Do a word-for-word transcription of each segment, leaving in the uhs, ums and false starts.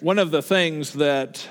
one of the things that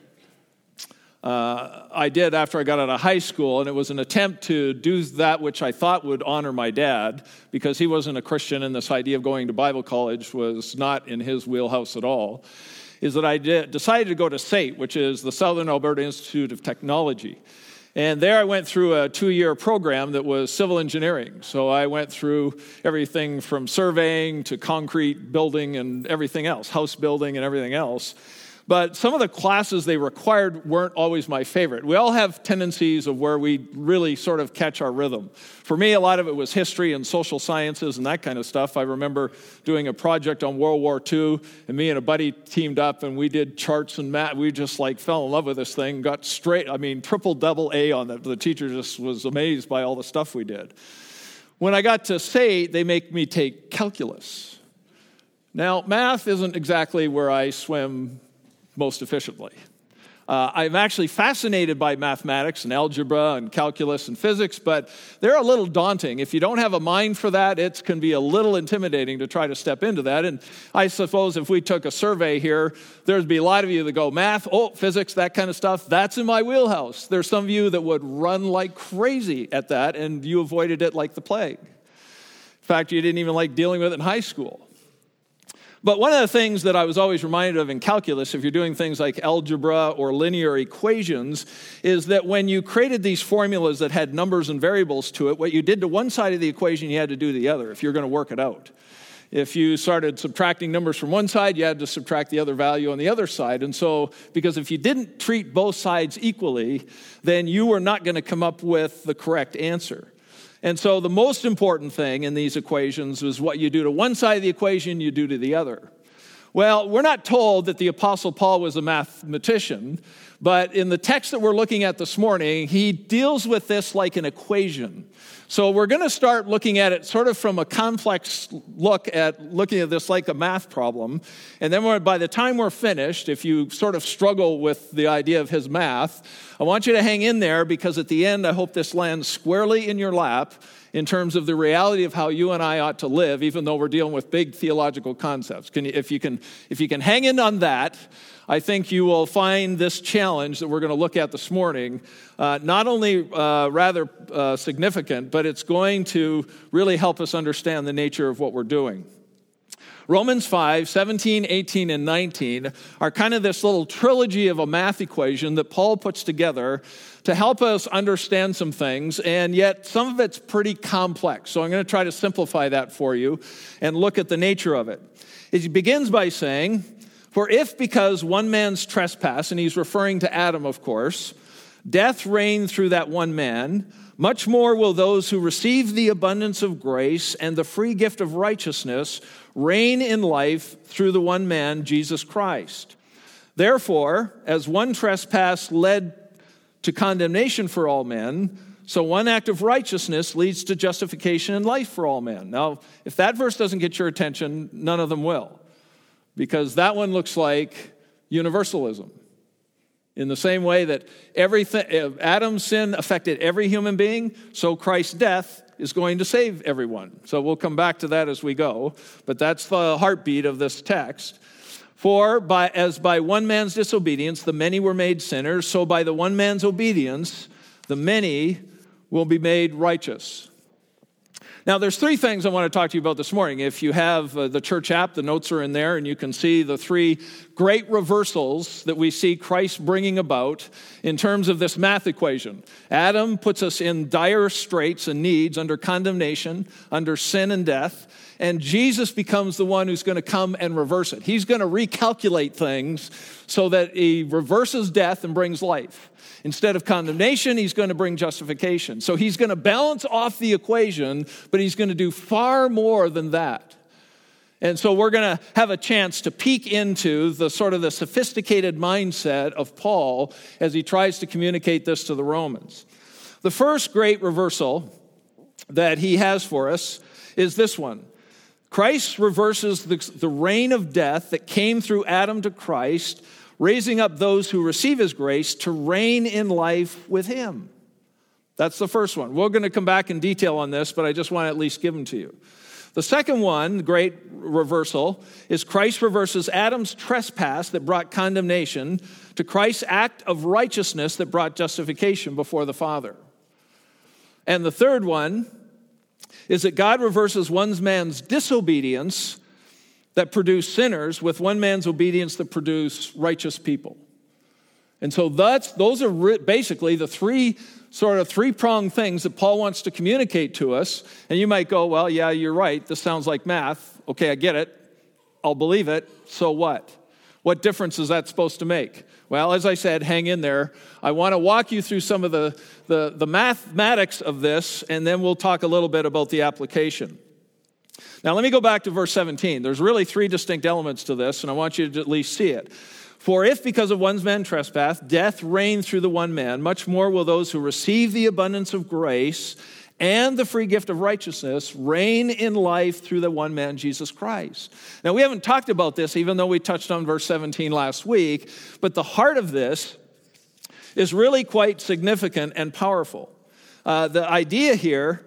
uh, I did after I got out of high school, and it was an attempt to do that which I thought would honor my dad, because he wasn't a Christian and this idea of going to Bible college was not in his wheelhouse at all, is that I did, decided to go to S A T, which is the Southern Alberta Institute of Technology. And there I went through a two-year program that was civil engineering. So I went through everything from surveying to concrete building and everything else, house building and everything else. But some of the classes they required weren't always my favorite. We all have tendencies of where we really sort of catch our rhythm. For me, a lot of it was history and social sciences and that kind of stuff. I remember doing a project on World War Two, and me and a buddy teamed up, and we did charts and math. We just like fell in love with this thing, got straight, I mean, triple, double A on it. The teacher just was amazed by all the stuff we did. When I got to S A T, they make me take calculus. Now, math isn't exactly where I swim most efficiently. Uh, I'm actually fascinated by mathematics and algebra and calculus and physics, but they're a little daunting. If you don't have a mind for that, it can be a little intimidating to try to step into that. And I suppose if we took a survey here, there'd be a lot of you that go, math, oh, physics, that kind of stuff, that's in my wheelhouse. There's some of you that would run like crazy at that, and you avoided it like the plague. In fact, you didn't even like dealing with it in high school. But one of the things that I was always reminded of in calculus, if you're doing things like algebra or linear equations, is that when you created these formulas that had numbers and variables to it, what you did to one side of the equation, you had to do the other if you're going to work it out. If you started subtracting numbers from one side, you had to subtract the other value on the other side. And so, because if you didn't treat both sides equally, then you were not going to come up with the correct answer. And so the most important thing in these equations is what you do to one side of the equation, you do to the other. Well, we're not told that the Apostle Paul was a mathematician, but in the text that we're looking at this morning, he deals with this like an equation. So we're going to start looking at it sort of from a complex look at looking at this like a math problem. And then we're, by the time we're finished, if you sort of struggle with the idea of his math, I want you to hang in there, because at the end, I hope this lands squarely in your lap in terms of the reality of how you and I ought to live, even though we're dealing with big theological concepts. Can you, if you can, if you can hang in on that, I think you will find this challenge that we're going to look at this morning uh, not only uh, rather uh, significant, but it's going to really help us understand the nature of what we're doing. Romans five, seventeen, eighteen, and nineteen are kind of this little trilogy of a math equation that Paul puts together to help us understand some things, and yet some of it's pretty complex. So I'm going to try to simplify that for you and look at the nature of it. It begins by saying, for if because one man's trespass, and he's referring to Adam, of course, death reigned through that one man, much more will those who receive the abundance of grace and the free gift of righteousness reign in life through the one man, Jesus Christ. Therefore, as one trespass led to condemnation for all men, so one act of righteousness leads to justification and life for all men. Now, if that verse doesn't get your attention, none of them will, because that one looks like universalism. In the same way that everything, Adam's sin affected every human being, so Christ's death is going to save everyone. So we'll come back to that as we go, but that's the heartbeat of this text. For by, as by one man's disobedience the many were made sinners, so by the one man's obedience the many will be made righteous. Now, there's three things I want to talk to you about this morning. If you have uh, the church app, the notes are in there, and you can see the three great reversals that we see Christ bringing about in terms of this math equation. Adam puts us in dire straits and needs, under condemnation, under sin and death, and Jesus becomes the one who's going to come and reverse it. He's going to recalculate things so that he reverses death and brings life. Instead of condemnation, he's going to bring justification. So he's going to balance off the equation, but he's going to do far more than that. And so we're going to have a chance to peek into the sort of the sophisticated mindset of Paul as he tries to communicate this to the Romans. The first great reversal that he has for us is this one. Christ reverses the, the reign of death that came through Adam to Christ, raising up those who receive his grace to reign in life with him. That's the first one. We're going to come back in detail on this, but I just want to at least give them to you. The second one, the great reversal, is Christ reverses Adam's trespass that brought condemnation to Christ's act of righteousness that brought justification before the Father. And the third one is that God reverses one man's disobedience that produced sinners with one man's obedience that produced righteous people. And so that's those are basically the three sort of three-pronged things that Paul wants to communicate to us. And you might go, well, yeah, you're right. This sounds like math. Okay, I get it. I'll believe it. So what? What difference is that supposed to make? Well, as I said, hang in there. I want to walk you through some of the, the, the mathematics of this, and then we'll talk a little bit about the application. Now, let me go back to verse seventeen. There's really three distinct elements to this, and I want you to at least see it. For if because of one man's trespass, death reigned through the one man, much more will those who receive the abundance of grace and the free gift of righteousness reign in life through the one man, Jesus Christ. Now, we haven't talked about this, even though we touched on verse seventeen last week, but the heart of this is really quite significant and powerful. Uh, the idea here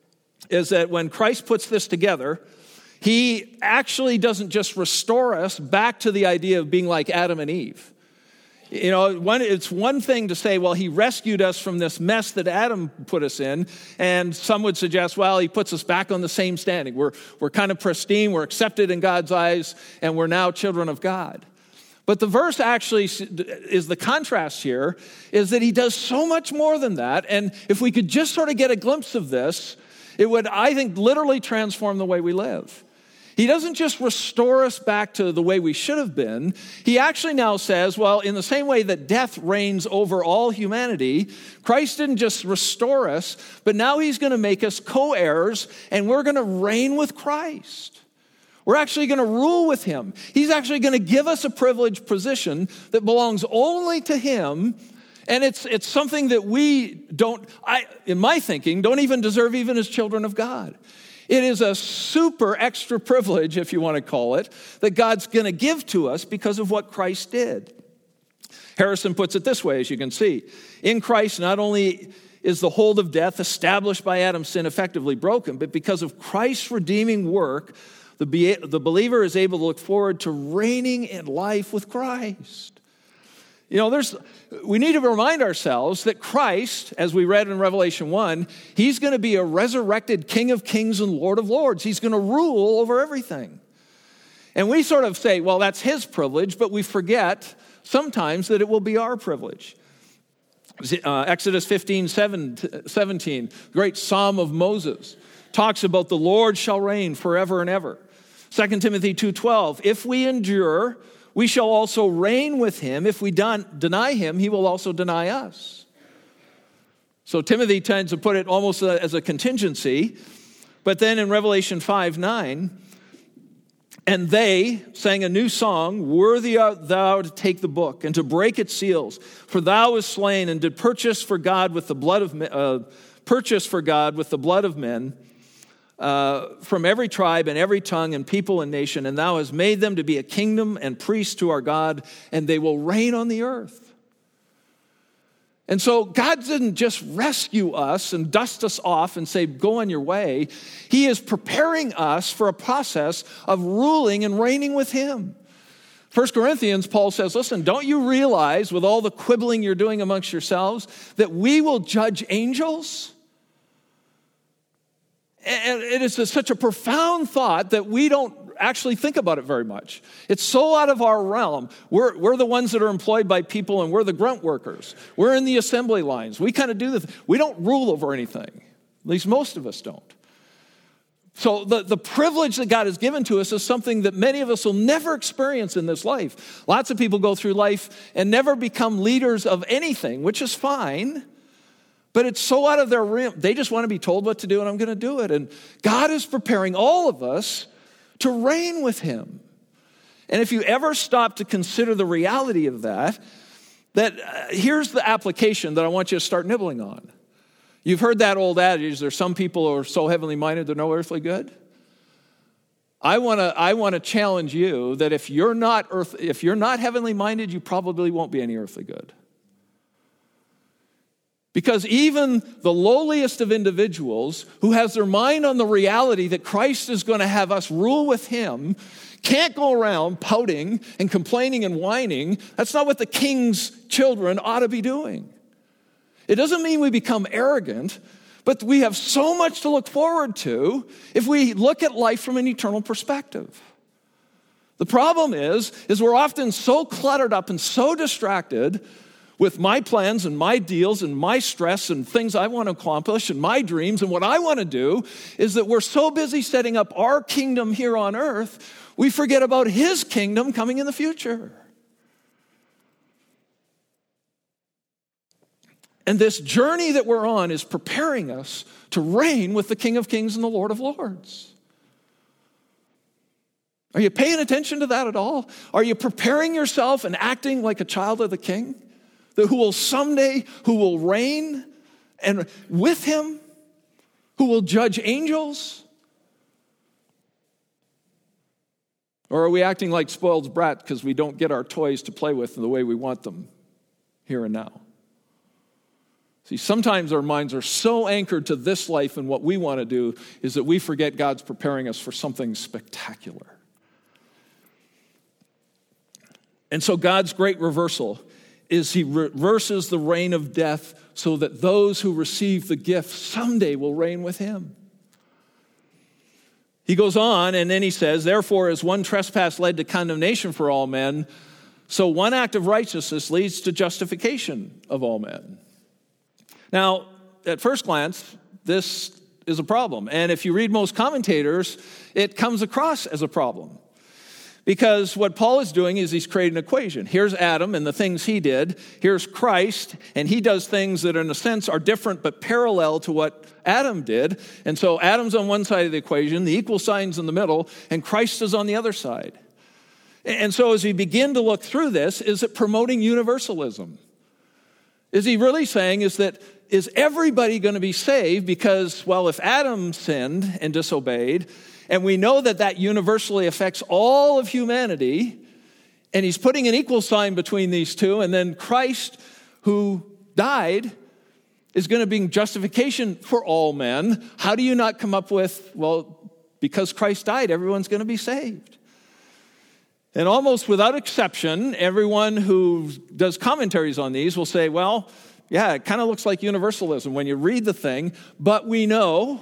is that when Christ puts this together, he actually doesn't just restore us back to the idea of being like Adam and Eve. You know, one, it's one thing to say, well, he rescued us from this mess that Adam put us in, and some would suggest, well, he puts us back on the same standing. We're, we're kind of pristine, we're accepted in God's eyes, and we're now children of God. But the verse actually is the contrast here, is that he does so much more than that, and if we could just sort of get a glimpse of this, it would, I think, literally transform the way we live. He doesn't just restore us back to the way we should have been. He actually now says, well, in the same way that death reigns over all humanity, Christ didn't just restore us, but now he's going to make us co-heirs, and we're going to reign with Christ. We're actually going to rule with him. He's actually going to give us a privileged position that belongs only to him, and it's, it's something that we don't, I, in my thinking, don't even deserve even as children of God. It is a super extra privilege, if you want to call it, that God's going to give to us because of what Christ did. Harrison puts it this way, as you can see. In Christ, not only is the hold of death established by Adam's sin effectively broken, but because of Christ's redeeming work, the, be- the believer is able to look forward to reigning in life with Christ. You know, there's, we need to remind ourselves that Christ, as we read in Revelation one, he's going to be a resurrected King of Kings and Lord of Lords. He's going to rule over everything. And we sort of say, well, that's his privilege, but we forget sometimes that it will be our privilege. Uh, Exodus fifteen, seventeen, great Psalm of Moses, talks about the Lord shall reign forever and ever. Second Timothy two twelve, if we endure, we shall also reign with him. If we don- deny him, he will also deny us. So Timothy tends to put it almost as a contingency. But then in Revelation five nine, and they sang a new song, worthy art thou to take the book and to break its seals. For thou wast slain and did purchase for God with the blood of uh, purchase for God with the blood of men, Uh, from every tribe and every tongue and people and nation, and thou hast made them to be a kingdom and priests to our God, and they will reign on the earth. And so God didn't just rescue us and dust us off and say, go on your way. He is preparing us for a process of ruling and reigning with him. First Corinthians, Paul says, listen, don't you realize with all the quibbling you're doing amongst yourselves that we will judge angels? And it is such a profound thought that we don't actually think about it very much. It's so out of our realm. We're, we're the ones that are employed by people, and we're the grunt workers. We're in the assembly lines. We kind of do this. We don't rule over anything. At least most of us don't. So the, the privilege that God has given to us is something that many of us will never experience in this life. Lots of people go through life and never become leaders of anything, which is fine. But it's so out of their realm. They just want to be told what to do, and I'm going to do it. And God is preparing all of us to reign with him. And if you ever stop to consider the reality of that, that uh, here's the application that I want you to start nibbling on. You've heard that old adage, there's some people who are so heavenly minded they're no earthly good. I want to I want to challenge you that if you're not earth, if you're not heavenly minded, you probably won't be any earthly good. Because even the lowliest of individuals who has their mind on the reality that Christ is going to have us rule with him can't go around pouting and complaining and whining. That's not what the king's children ought to be doing. It doesn't mean we become arrogant, but we have so much to look forward to if we look at life from an eternal perspective. The problem is, is we're often so cluttered up and so distracted with my plans and my deals and my stress and things I want to accomplish and my dreams and what I want to do, is that we're so busy setting up our kingdom here on earth, we forget about his kingdom coming in the future. And this journey that we're on is preparing us to reign with the King of Kings and the Lord of Lords. Are you paying attention to that at all? Are you preparing yourself and acting like a child of the King? Who will someday, who will reign and with him, who will judge angels? Or are we acting like spoiled brat because we don't get our toys to play with the way we want them here and now? See, sometimes our minds are so anchored to this life and what we want to do is that we forget God's preparing us for something spectacular. And so God's great reversal is he reverses the reign of death so that those who receive the gift someday will reign with him. He goes on and then he says, therefore, as one trespass led to condemnation for all men, so one act of righteousness leads to justification of all men. Now, at first glance, this is a problem. And if you read most commentators, it comes across as a problem. Because what Paul is doing is he's creating an equation. Here's Adam and the things he did. Here's Christ, and he does things that in a sense are different but parallel to what Adam did. And so Adam's on one side of the equation, the equal sign's in the middle, and Christ is on the other side. And so as we begin to look through this, is it promoting universalism? Is he really saying is that is everybody going to be saved because, well, if Adam sinned and disobeyed, and we know that that universally affects all of humanity, and he's putting an equal sign between these two, and then Christ, who died, is going to bring justification for all men. How do you not come up with, well, because Christ died, everyone's going to be saved? And almost without exception, everyone who does commentaries on these will say, well, yeah, it kind of looks like universalism when you read the thing, but we know,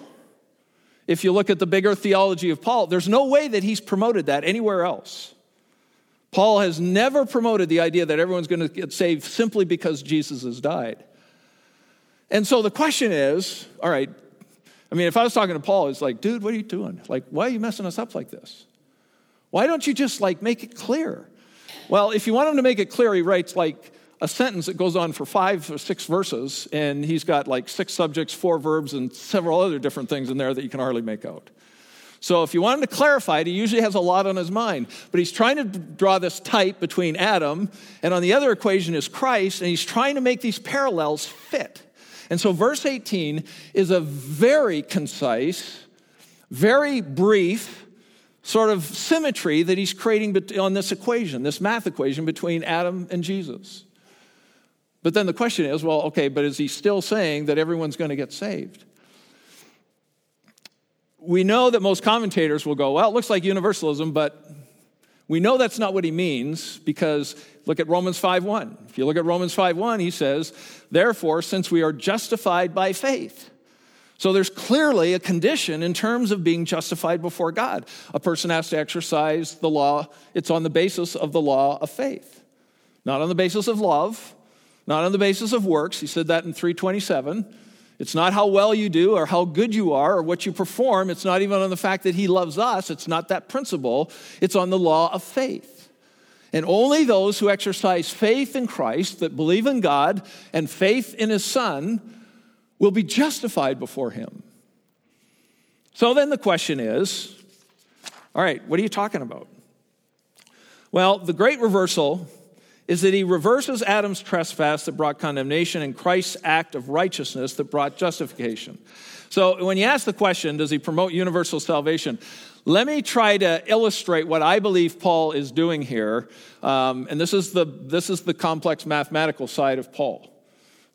if you look at the bigger theology of Paul, there's no way that he's promoted that anywhere else. Paul has never promoted the idea that everyone's going to get saved simply because Jesus has died. And so the question is, all right, I mean, if I was talking to Paul, it's like, dude, what are you doing? Like, why are you messing us up like this? Why don't you just, like, make it clear? Well, if you want him to make it clear, he writes, like, a sentence that goes on for five or six verses, and he's got like six subjects, four verbs, and several other different things in there that you can hardly make out. So if you want him to clarify it, he usually has a lot on his mind. But he's trying to draw this type between Adam, and on the other equation is Christ, and he's trying to make these parallels fit. And so verse eighteen is a very concise, very brief sort of symmetry that he's creating on this equation, this math equation between Adam and Jesus. But then the question is, well, okay, but is he still saying that everyone's going to get saved? We know that most commentators will go, well, it looks like universalism, but we know that's not what he means because look at Romans five one. If you look at Romans five one, he says, therefore, since we are justified by faith. So there's clearly a condition in terms of being justified before God. A person has to exercise the law. It's on the basis of the law of faith, not on the basis of love, not on the basis of works. He said that in three twenty-seven. It's not how well you do or how good you are or what you perform. It's not even on the fact that he loves us. It's not that principle. It's on the law of faith. And only those who exercise faith in Christ, that believe in God and faith in his Son, will be justified before him. So then the question is, all right, what are you talking about? Well, the great reversal is that he reverses Adam's trespass that brought condemnation and Christ's act of righteousness that brought justification. So when you ask the question, does he promote universal salvation? Let me try to illustrate what I believe Paul is doing here. Um, and this is the this is the complex mathematical side of Paul.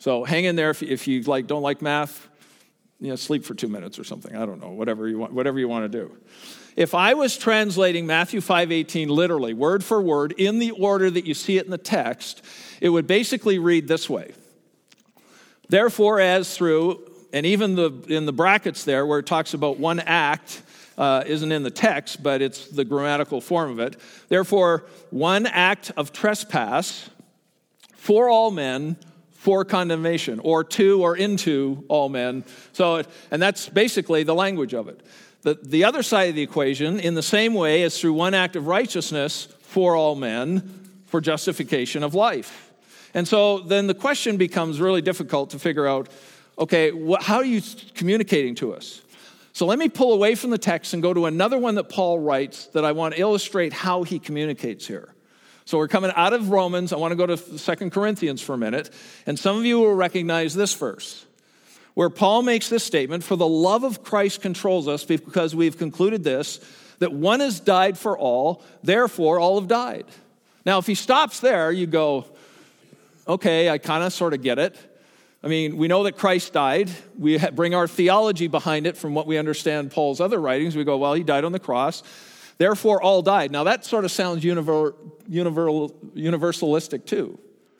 So hang in there if, if you like don't like math, you know, sleep for two minutes or something. I don't know, whatever you want, whatever you want to do. If I was translating Matthew five eighteen literally, word for word, in the order that you see it in the text, it would basically read this way. Therefore, as through, and even the in the brackets there where it talks about one act, uh, isn't in the text, but it's the grammatical form of it. Therefore, one act of trespass for all men, for condemnation, or to or into all men. So, and that's basically the language of it. The, the other side of the equation, in the same way as through one act of righteousness for all men, for justification of life. And so then the question becomes really difficult to figure out, okay, what, how are you communicating to us? So let me pull away from the text and go to another one that Paul writes that I want to illustrate how he communicates here. So we're coming out of Romans. I want to go to Second Corinthians for a minute. And some of you will recognize this verse, where Paul makes this statement, for the love of Christ controls us because we've concluded this, that one has died for all, therefore all have died. Now, if he stops there, you go, okay, I kind of sort of get it. I mean, we know that Christ died. We bring our theology behind it from what we understand Paul's other writings. We go, well, he died on the cross. Therefore, all died. Now, that sort of sounds univer- univer- universalistic too.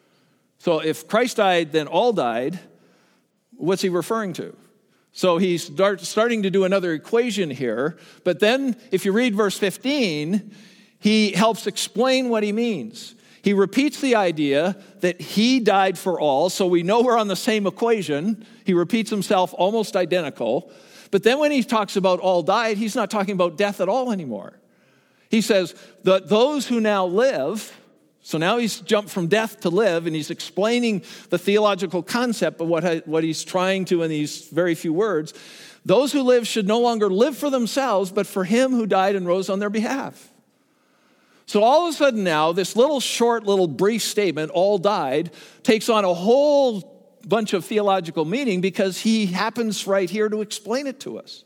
So if Christ died, then all died. What's he referring to? So he's start, starting to do another equation here. But then, if you read verse fifteen, he helps explain what he means. He repeats the idea that he died for all, so we know we're on the same equation. He repeats himself almost identical. But then when he talks about all died, he's not talking about death at all anymore. He says that those who now live, so now he's jumped from death to live, and he's explaining the theological concept of what, what he's trying to in these very few words. Those who live should no longer live for themselves, but for him who died and rose on their behalf. So all of a sudden now, this little short, little brief statement, all died, takes on a whole bunch of theological meaning because he happens right here to explain it to us.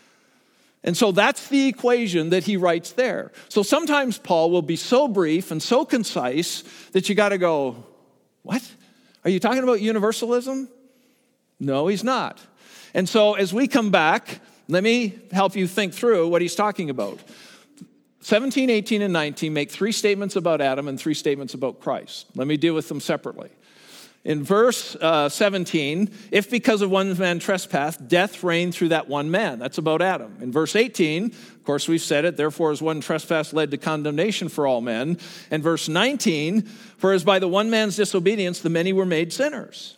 And so that's the equation that he writes there. So sometimes Paul will be so brief and so concise that you got to go, what? Are you talking about universalism? No, he's not. And so as we come back, let me help you think through what he's talking about. seventeen, eighteen, and nineteen make three statements about Adam and three statements about Christ. Let me deal with them separately. In verse uh, seventeen, if because of one man trespass, death reigned through that one man. That's about Adam. In verse eighteen, of course we've said it, therefore as one trespass led to condemnation for all men. And verse nineteen, for as by the one man's disobedience the many were made sinners.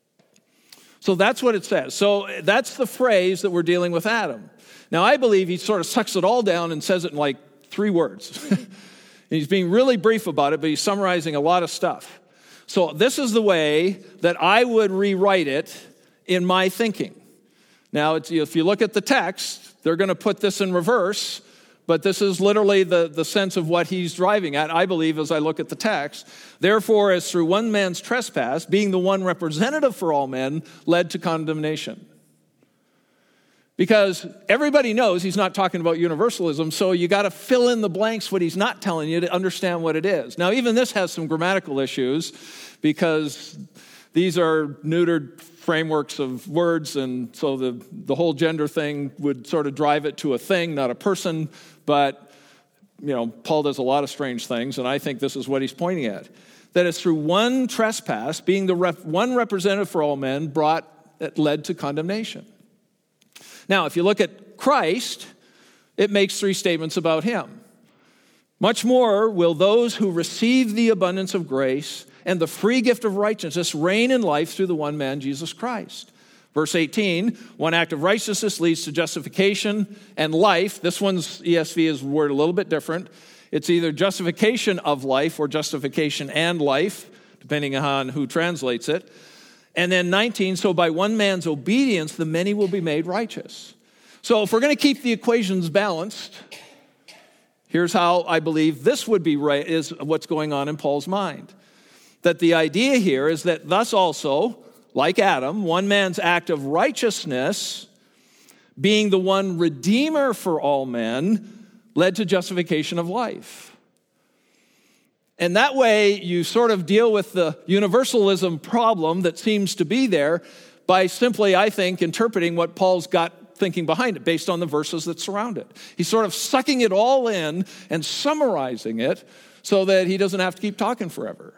So that's what it says. So that's the phrase that we're dealing with Adam. Now I believe he sort of sucks it all down and says it in like three words. He's being really brief about it, but he's summarizing a lot of stuff. So this is the way that I would rewrite it in my thinking. Now, it's, if you look at the text, they're going to put this in reverse, but this is literally the, the sense of what he's driving at, I believe, as I look at the text. Therefore, as through one man's trespass, being the one representative for all men, led to condemnation. Because everybody knows he's not talking about universalism, so you got to fill in the blanks what he's not telling you to understand what it is. Now, even this has some grammatical issues because these are neutered frameworks of words, and so the, the whole gender thing would sort of drive it to a thing, not a person. But, you know, Paul does a lot of strange things, and I think this is what he's pointing at. That it's through one trespass, being the rep, one representative for all men, brought that led to condemnation. Now, if you look at Christ, it makes three statements about him. Much more will those who receive the abundance of grace and the free gift of righteousness reign in life through the one man, Jesus Christ. Verse eighteen, one act of righteousness leads to justification and life. This one's E S V is worded a little bit different. It's either justification of life or justification and life, depending on who translates it. And then nineteen, so by one man's obedience, the many will be made righteous. So if we're going to keep the equations balanced, here's how I believe this would be right, is what's going on in Paul's mind. That the idea here is that thus also, like Adam, one man's act of righteousness, being the one redeemer for all men, led to justification of life. And that way you sort of deal with the universalism problem that seems to be there by simply, I think, interpreting what Paul's got thinking behind it based on the verses that surround it. He's sort of sucking it all in and summarizing it so that he doesn't have to keep talking forever.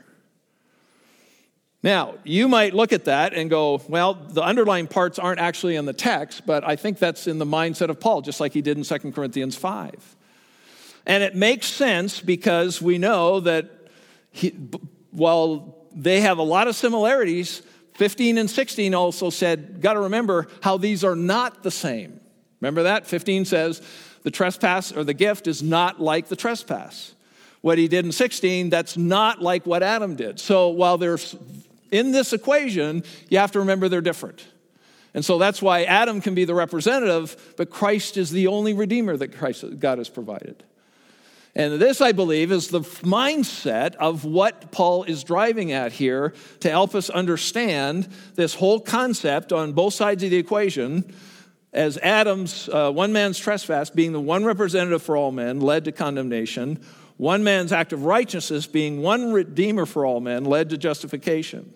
Now, you might look at that and go, well, the underlying parts aren't actually in the text, but I think that's in the mindset of Paul, just like he did in Second Corinthians five. And it makes sense because we know that he, while they have a lot of similarities, fifteen and sixteen also said, got to remember how these are not the same. Remember that? fifteen says the trespass or the gift is not like the trespass. What he did in sixteen, that's not like what Adam did. So while there's in this equation, you have to remember they're different. And so that's why Adam can be the representative, but Christ is the only redeemer that Christ, God has provided. And this, I believe, is the mindset of what Paul is driving at here to help us understand this whole concept on both sides of the equation, as Adam's, uh, one man's trespass being the one representative for all men led to condemnation, one man's act of righteousness being one redeemer for all men led to justification.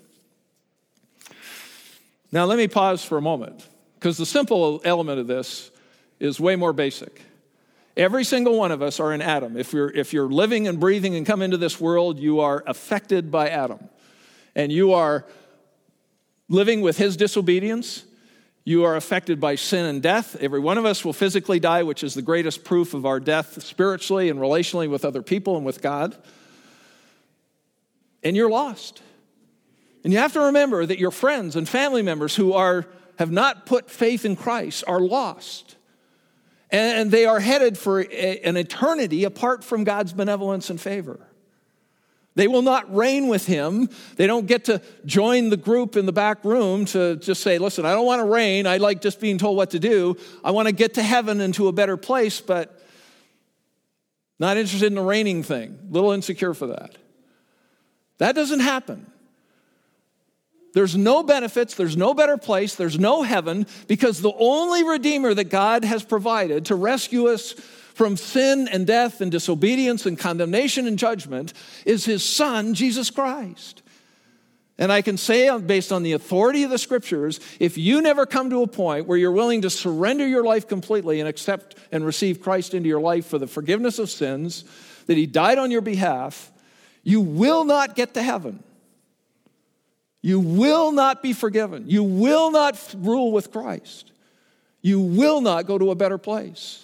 Now let me pause for a moment, because the simple element of this is way more basic. Every single one of us are in Adam. If you're, if you're living and breathing and come into this world, you are affected by Adam. And you are living with his disobedience. You are affected by sin and death. Every one of us will physically die, which is the greatest proof of our death spiritually and relationally with other people and with God. And you're lost. And you have to remember that your friends and family members who are have not put faith in Christ are lost. And they are headed for a, an eternity apart from God's benevolence and favor. They will not reign with him. They don't get to join the group in the back room to just say, listen, I don't want to reign. I like just being told what to do. I want to get to heaven and to a better place, but not interested in the reigning thing. A little insecure for that. That doesn't happen. There's no benefits, there's no better place, there's no heaven, because the only Redeemer that God has provided to rescue us from sin and death and disobedience and condemnation and judgment is his Son, Jesus Christ. And I can say, based on the authority of the Scriptures, if you never come to a point where you're willing to surrender your life completely and accept and receive Christ into your life for the forgiveness of sins, that he died on your behalf, you will not get to heaven. You will not be forgiven. You will not rule with Christ. You will not go to a better place.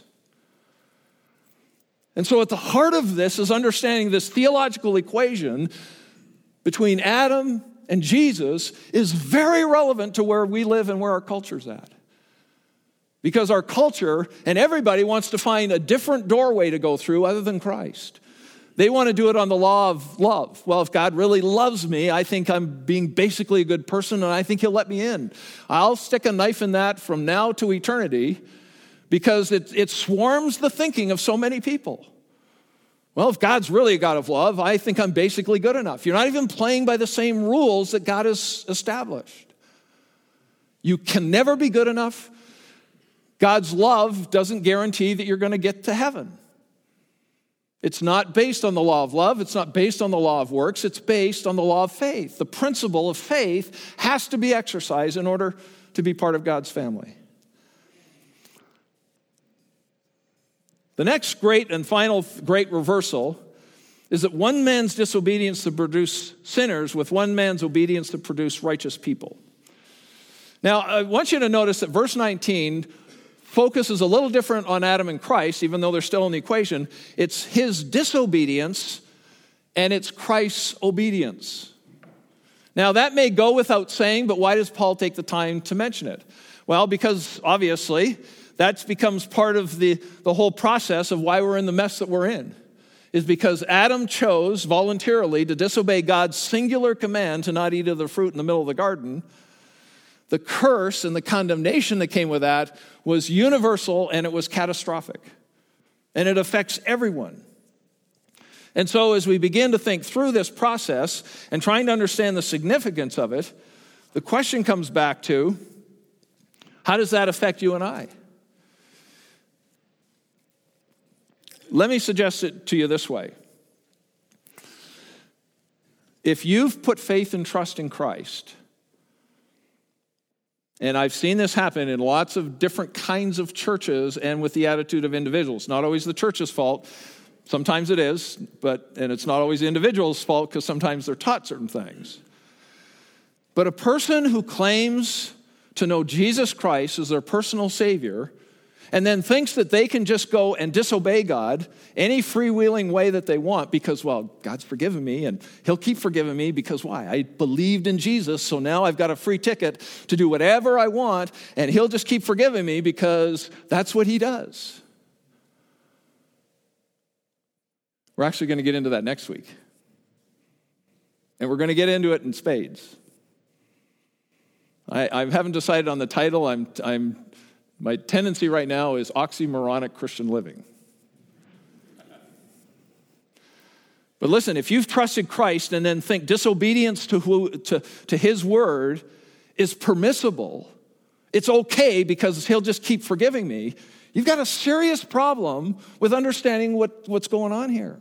And so at the heart of this is understanding this theological equation between Adam and Jesus is very relevant to where we live and where our culture's at. Because our culture and everybody wants to find a different doorway to go through other than Christ. They want to do it on the law of love. Well, if God really loves me, I think I'm being basically a good person, and I think he'll let me in. I'll stick a knife in that from now to eternity because it, it swarms the thinking of so many people. Well, if God's really a God of love, I think I'm basically good enough. You're not even playing by the same rules that God has established. You can never be good enough. God's love doesn't guarantee that you're going to get to heaven. It's not based on the law of love. It's not based on the law of works. It's based on the law of faith. The principle of faith has to be exercised in order to be part of God's family. The next great and final great reversal is that one man's disobedience to produce sinners with one man's obedience to produce righteous people. Now, I want you to notice that verse nineteen focuses a little different on Adam and Christ, even though they're still in the equation. It's his disobedience and it's Christ's obedience. Now, that may go without saying, but why does Paul take the time to mention it? Well, because obviously that becomes part of the, the whole process of why we're in the mess that we're in, is because Adam chose voluntarily to disobey God's singular command to not eat of the fruit in the middle of the garden. The curse and the condemnation that came with that was universal and it was catastrophic. And it affects everyone. And so as we begin to think through this process and trying to understand the significance of it, the question comes back to, how does that affect you and I? Let me suggest it to you this way. if you've put faith and trust in Christ, and I've seen this happen in lots of different kinds of churches and with the attitude of individuals. Not always the church's fault. Sometimes it is, but and it's not always the individual's fault because sometimes they're taught certain things. But a person who claims to know Jesus Christ as their personal Savior and then thinks that they can just go and disobey God any freewheeling way that they want because, well, God's forgiven me and he'll keep forgiving me because why? I believed in Jesus, so now I've got a free ticket to do whatever I want and he'll just keep forgiving me because that's what he does. We're actually going to get into that next week. And we're going to get into it in spades. I, I haven't decided on the title. I'm, I'm, my tendency right now is oxymoronic Christian living. But listen, if you've trusted Christ and then think disobedience to, who, to, to his word is permissible, it's okay because he'll just keep forgiving me, you've got a serious problem with understanding what, what's going on here.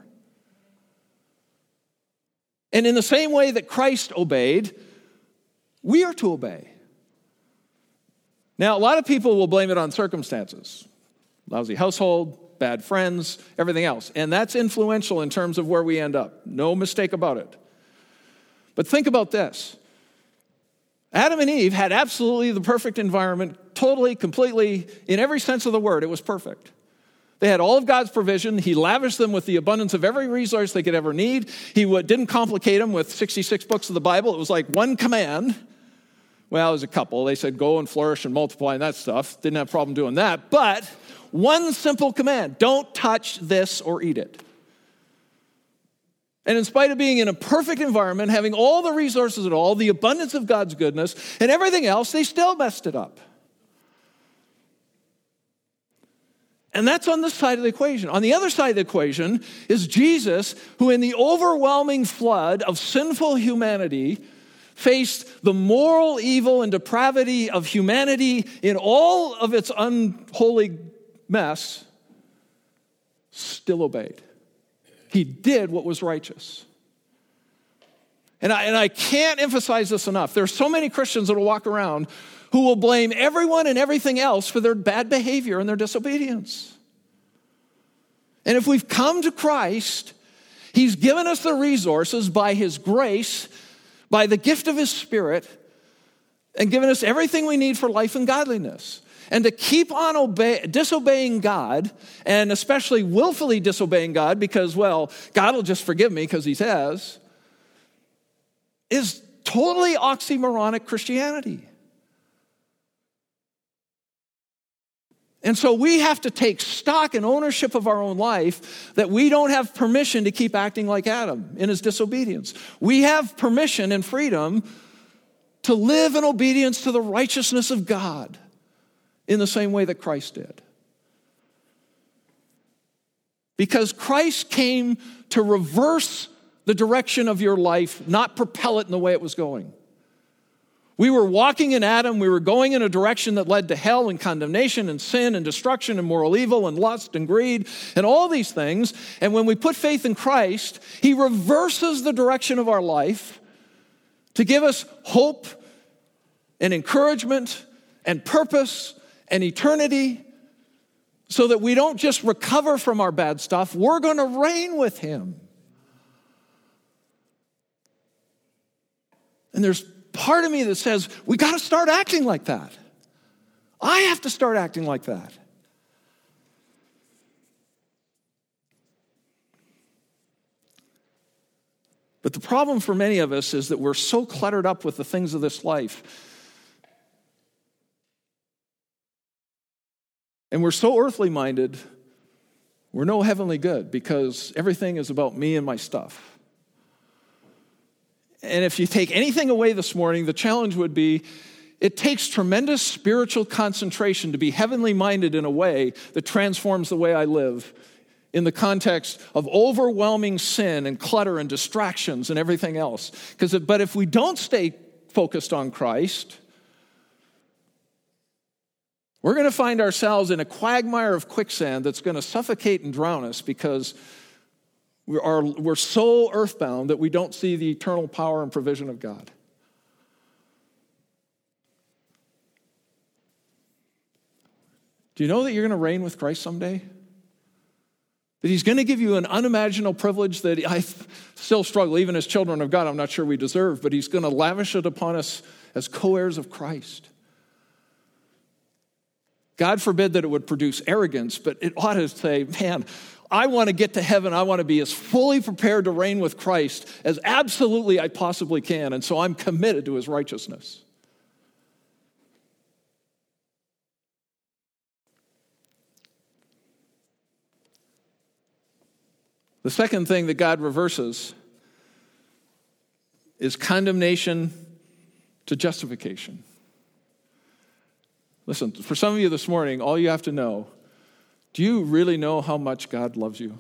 And in the same way that Christ obeyed, we are to obey. Now, a lot of people will blame it on circumstances. Lousy household, bad friends, everything else. And that's influential in terms of where we end up. No mistake about it. But think about this. Adam and Eve had absolutely the perfect environment, totally, completely, in every sense of the word, it was perfect. They had all of God's provision. He lavished them with the abundance of every resource they could ever need. He didn't complicate them with sixty-six books of the Bible. It was like one command. Well, it was a couple. They said, go and flourish and multiply and that stuff. Didn't have a problem doing that. But one simple command, don't touch this or eat it. And in spite of being in a perfect environment, having all the resources and all, the abundance of God's goodness and everything else, they still messed it up. And that's on this side of the equation. On the other side of the equation is Jesus, who in the overwhelming flood of sinful humanity faced the moral evil and depravity of humanity in all of its unholy mess, still obeyed. He did what was righteous. And I, and I can't emphasize this enough. There are so many Christians that will walk around who will blame everyone and everything else for their bad behavior and their disobedience. And if we've come to Christ, he's given us the resources by his grace, by the gift of his Spirit, and given us everything we need for life and godliness. And to keep on obey, disobeying God, and especially willfully disobeying God because, well, God will just forgive me because he says, is totally oxymoronic Christianity. And so we have to take stock and ownership of our own life that we don't have permission to keep acting like Adam in his disobedience. We have permission and freedom to live in obedience to the righteousness of God in the same way that Christ did. Because Christ came to reverse the direction of your life, not propel it in the way it was going. We were walking in Adam. We were going in a direction that led to hell and condemnation and sin and destruction and moral evil and lust and greed and all these things. And when we put faith in Christ, he reverses the direction of our life to give us hope and encouragement and purpose and eternity so that we don't just recover from our bad stuff. We're going to reign with him. And there's part of me that says, we got to start acting like that. I have to start acting like that. But the problem for many of us is that we're so cluttered up with the things of this life. And we're so earthly minded, we're no heavenly good because everything is about me and my stuff. And if you take anything away this morning, the challenge would be, it takes tremendous spiritual concentration to be heavenly minded in a way that transforms the way I live in the context of overwhelming sin and clutter and distractions and everything else. Because, but if we don't stay focused on Christ, we're going to find ourselves in a quagmire of quicksand that's going to suffocate and drown us because We are, we're so earthbound that we don't see the eternal power and provision of God. Do you know that you're going to reign with Christ someday? That he's going to give you an unimaginable privilege that I still struggle, even as children of God, I'm not sure we deserve, but he's going to lavish it upon us as co-heirs of Christ. God forbid that it would produce arrogance, but it ought to say, man, I want to get to heaven. I want to be as fully prepared to reign with Christ as absolutely I possibly can, and so I'm committed to his righteousness. The second thing that God reverses is condemnation to justification. Listen, for some of you this morning, all you have to know, do you really know how much God loves you?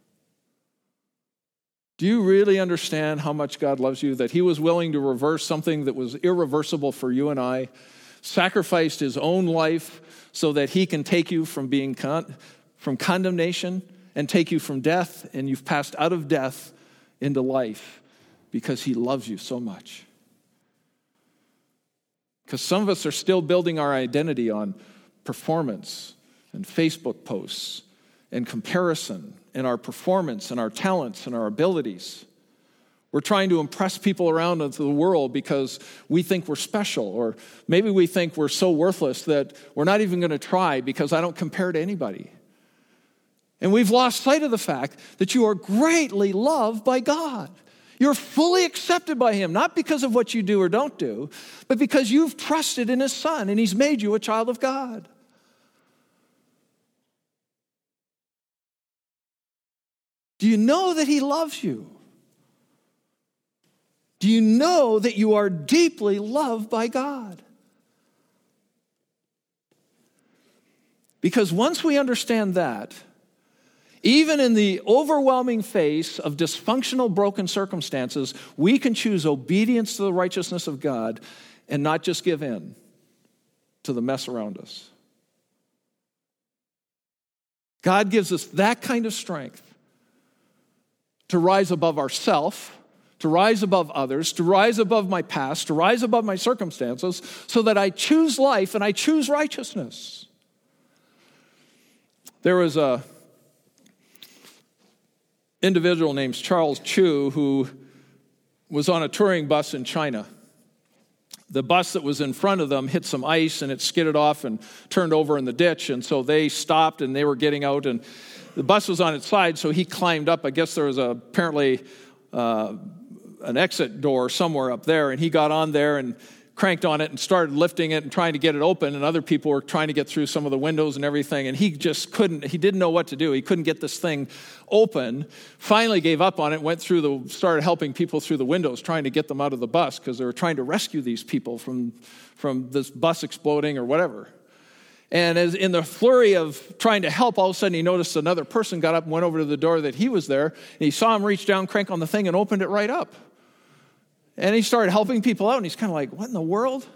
Do you really understand how much God loves you, that he was willing to reverse something that was irreversible for you and I, sacrificed his own life so that he can take you from being con- from condemnation and take you from death, and you've passed out of death into life because he loves you so much. Because some of us are still building our identity on performance and Facebook posts and comparison and our performance and our talents and our abilities. We're trying to impress people around the world because we think we're special, or maybe we think we're so worthless that we're not even going to try because I don't compare to anybody. And we've lost sight of the fact that you are greatly loved by God. You're fully accepted by him, not because of what you do or don't do, but because you've trusted in his Son and he's made you a child of God. Do you know that he loves you? Do you know that you are deeply loved by God? Because once we understand that, even in the overwhelming face of dysfunctional, broken circumstances, we can choose obedience to the righteousness of God and not just give in to the mess around us. God gives us that kind of strength to rise above ourselves, to rise above others, to rise above my past, to rise above my circumstances, so that I choose life and I choose righteousness. There was a individual named Charles Chu who was on a touring bus in China. The bus that was in front of them hit some ice and it skidded off and turned over in the ditch, and so they stopped and they were getting out, and the bus was on its side, so he climbed up. I guess there was a, apparently uh, an exit door somewhere up there, and he got on there and cranked on it and started lifting it and trying to get it open, and other people were trying to get through some of the windows and everything, and he just couldn't, he didn't know what to do. He couldn't get this thing open. Finally gave up on it, went through the, started helping people through the windows, trying to get them out of the bus because they were trying to rescue these people from, from this bus exploding or whatever. And as in the flurry of trying to help, all of a sudden he noticed another person got up and went over to the door that he was there, and he saw him reach down, crank on the thing, and opened it right up. And he started helping people out, and he's kind of like, what in the world?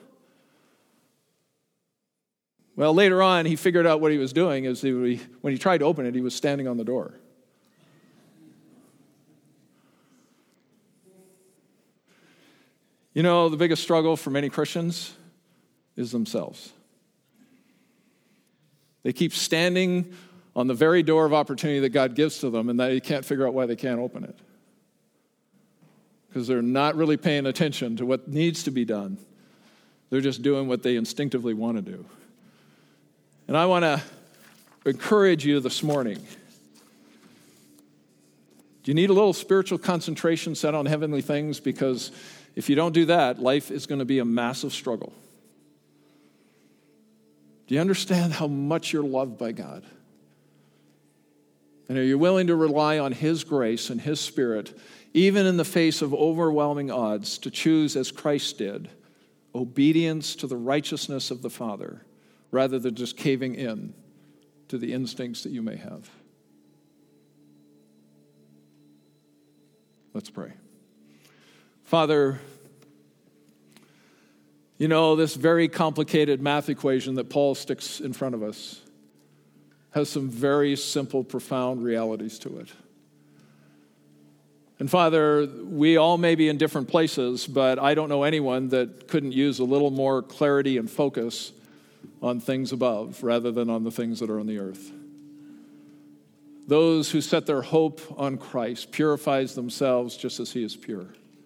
Well, later on, he figured out what he was doing. Is he, when he tried to open it, he was standing on the door. You know, the biggest struggle for many Christians is themselves. They keep standing on the very door of opportunity that God gives to them, and they can't figure out why they can't open it. Because they're not really paying attention to what needs to be done. They're just doing what they instinctively want to do. And I want to encourage you this morning. Do you need a little spiritual concentration set on heavenly things? Because if you don't do that, life is going to be a massive struggle. Do you understand how much you're loved by God? And are you willing to rely on his grace and his Spirit, even in the face of overwhelming odds, to choose, as Christ did, obedience to the righteousness of the Father, rather than just caving in to the instincts that you may have? Let's pray. Father, you know, this very complicated math equation that Paul sticks in front of us has some very simple, profound realities to it. And Father, we all may be in different places, but I don't know anyone that couldn't use a little more clarity and focus on things above rather than on the things that are on the earth. Those who set their hope on Christ purifies themselves just as he is pure.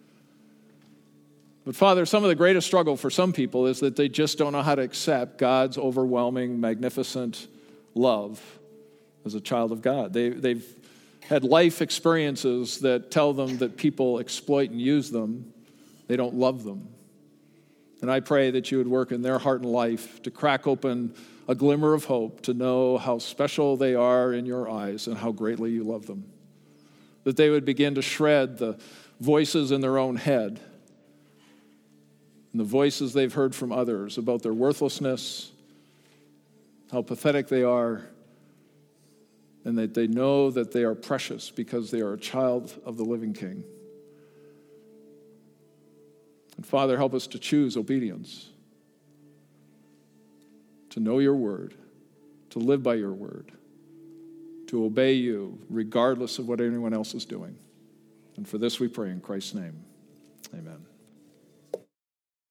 But Father, some of the greatest struggle for some people is that they just don't know how to accept God's overwhelming, magnificent love as a child of God. They, they've had life experiences that tell them that people exploit and use them. They don't love them. And I pray that you would work in their heart and life to crack open a glimmer of hope, to know how special they are in your eyes and how greatly you love them. That they would begin to shred the voices in their own head and the voices they've heard from others about their worthlessness, how pathetic they are, and that they know that they are precious because they are a child of the living King. And Father, help us to choose obedience, to know your word, to live by your word, to obey you regardless of what anyone else is doing. And for this we pray in Christ's name.